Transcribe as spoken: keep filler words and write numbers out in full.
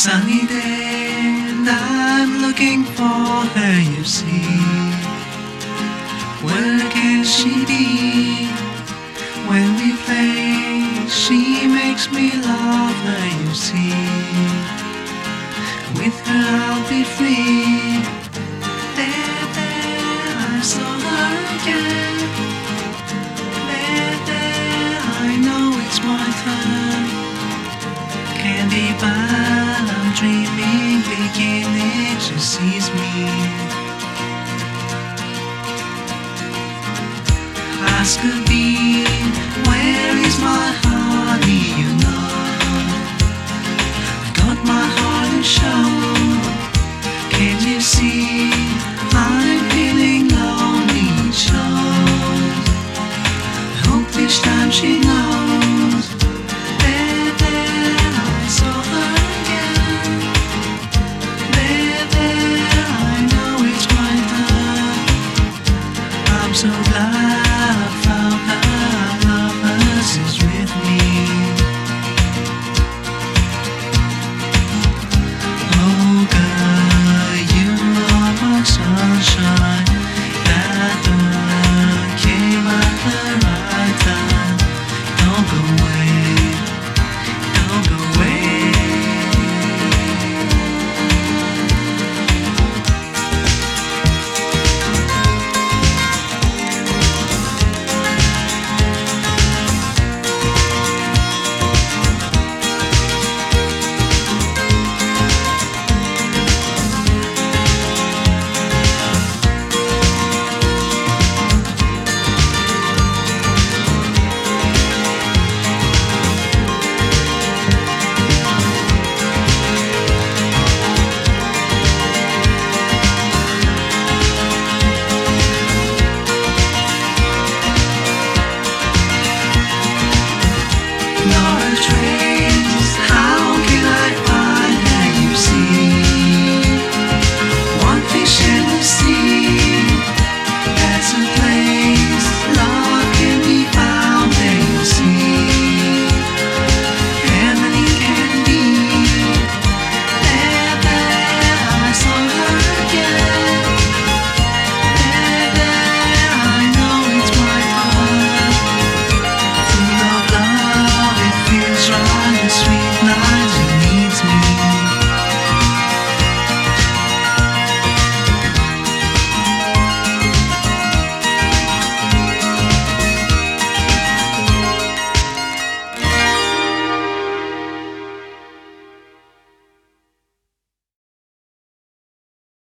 sunny day, and I'm looking for her, you see. Where can she be? When we play, she makes me love her, you see. With her I'll be free. There, there, I saw her again. There, there, I know it's my turn. Can't be bad, I'm dreaming, beginning, she sees me. Ask her, be, where is my honey, you know. I've got my heart and show.